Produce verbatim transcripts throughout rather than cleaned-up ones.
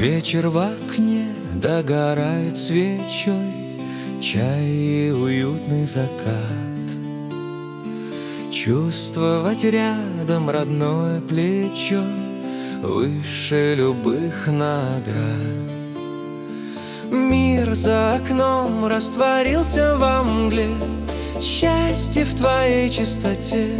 Вечер в окне догорает свечой, чай и уютный закат. Чувствовать рядом родное плечо выше любых наград. Мир за окном растворился во мгле, счастье в твоей чистоте.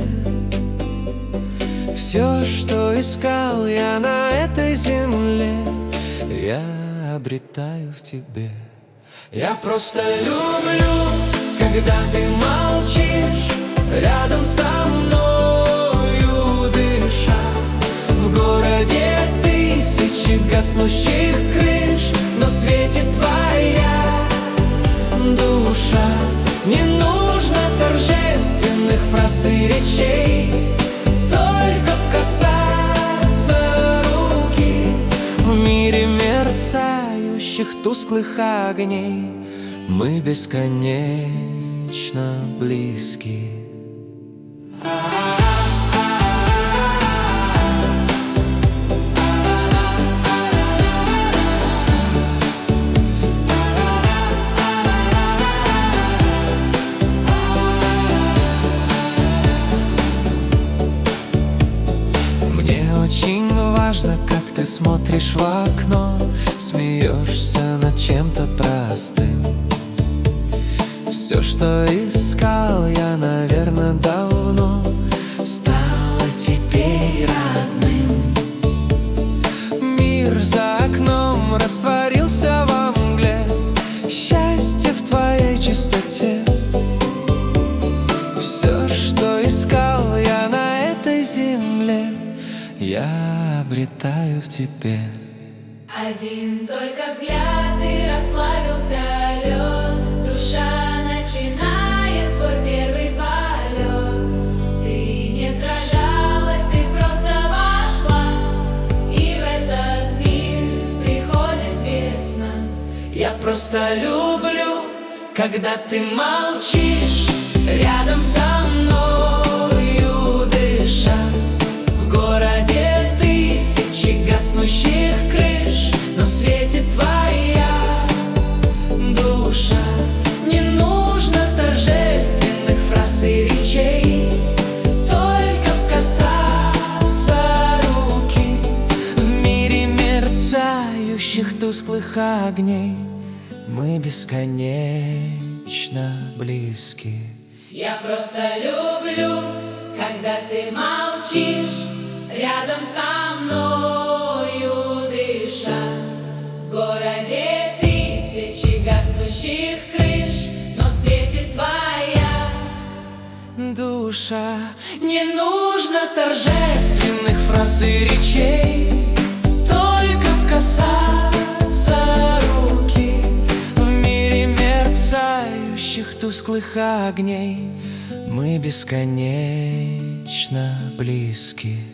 Все, что искал я на этой земле, я обретаю в тебе. Я просто люблю, когда ты молчишь рядом со мною, дыша. В городе тысячи гаснущих крыш, но светит твоя душа. Не нужно торжественных фраз и речей, только касаться руки. В мире мерцающих тусклых огней мы бесконечно близки. Очень важно, как ты смотришь в окно, смеешься над чем-то простым. Все, что искал я, наверное, давно, стало теперь родным. Мир за окном растворился во мгле, счастье в твоей чистоте. Все, что искал я на этой земле, я обретаю в тебе. Один только взгляд, и расплавился лед. Душа начинает свой первый полет. Ты не сражалась, ты просто вошла, и в этот мир приходит весна. Я просто люблю, когда ты молчишь рядом со мною, дыша. В городе тысячи гаснущих крыш, но светит твоя душа. Не нужно торжественных фраз и речей, только касаться руки. В мире мерцающих тусклых огней мы бесконечно близки. Я просто люблю, когда ты молчишь рядом со мною, дыша. В городе тысячи гаснущих крыш, но светит твоя душа. Не нужно торжественных фраз и речей, только касаться руки. В мире мерцающих тусклых огней мы бесконечно близки.